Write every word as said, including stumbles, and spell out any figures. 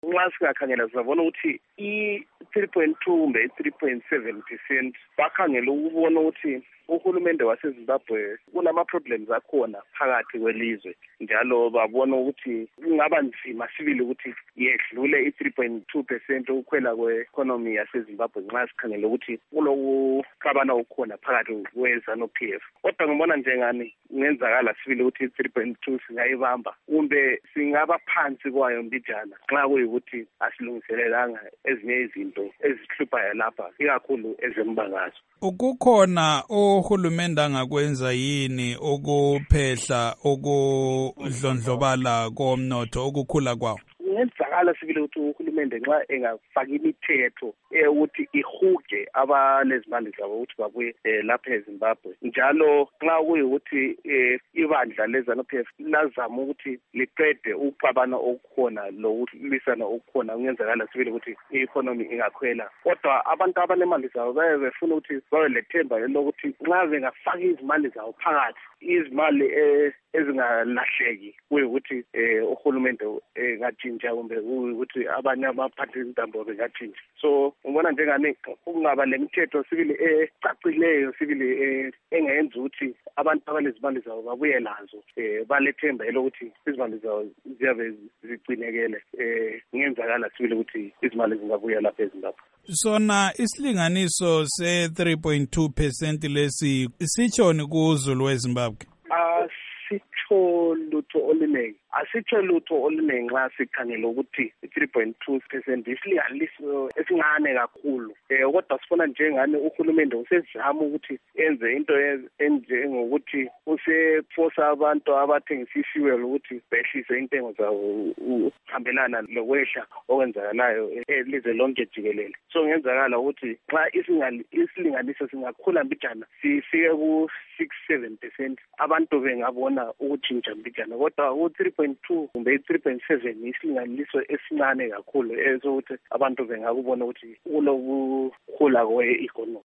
nxa singakhangela sizabona ukuthi i-three point two kumbe i-three point seven percent bakhangela ukubona ukuthi uhulumende waseZimbabwe kunama-problems akhona phakathi kwelizwe, njalo babona ukuthi kungaba nzima sibili ukuthi yedlule i-three point two percent ukukhwela kwe-economy yaseZimbabwe nxa sikhangela ukuthi kulokuxabana okukhona phakathi kwe-ZANU-P F. Kodwa ngibona njengani kungenzakala sibili ukuthi i-three point two singayibamba kumbe singaba phansi kwayo mbijana nxa kuyikuthi asilungiselelanga ezinye izinto ezihluphayo lapha, ikakhulu ezembangazwe. Ukukhona uhulumende angakwenza yini ukuphehla ukudlondlobala komnotho okukhula kwawo? Kungenzakala sibili ukuthi uhulumende nxa engafaka imithetho ukuthi ihuge abanezimali zabo ukuthi babuye lapha eZimbabwe, njalo nxa kuyikuthi ibandla leZANU-P F lazama ukuthi liqede ukuxabana okukhona lokulwisana okukhona, kungenzakala sibili ukuthi i-economy ingakhwela. Kodwa abantu abanemali zabo baye befuna ukuthi babe lethemba lokuthi nxa bengafaka izimali zabo phakathi, izimali ezingalahleki, kuyikuthi uhulumende engatshintsha kumbe ukuthi abanye abaphathintambo bengatshintsha. So ngibona njengani kungaba lemithetho sibili ecacileyo sibili engenza ukuthi abantu abanezimali zabo babuye lazo, balethemba elokuthi izimali zabo ziyabe zigcinekele. Kungenzakala sibili ukuthi izimali zingabuya lapha eZimbabwe. Sona isilinganiso se three point two percent lesi sitshoni kuZulu weZimbabwe? Asitsho lutho oluningi. Asitsho lutho oluningi nxa sikhangela ukuthi i-three point two percent isilinganiso esincane kakhulu. Eh kodwa sifuna njengani uhulumende usezama ukuthi enze into enjengokuthi useforce abantu abathengisa isiwelo ukuthi behlise intengo zawo uhambelana lokwehla okwenzakalayo elizwe lonke jikelele. So ngenzakala ukuthi nxa isilinganiso singakhula mbijana sifike ku six seven percent abantu bengabona ukutshintsha mbijana, kodwa u three point two kumbe three point seven isilinganiso esincane kakhulu esokuthi abantu bengakubona ukuthi kulokukhula kwe-economy.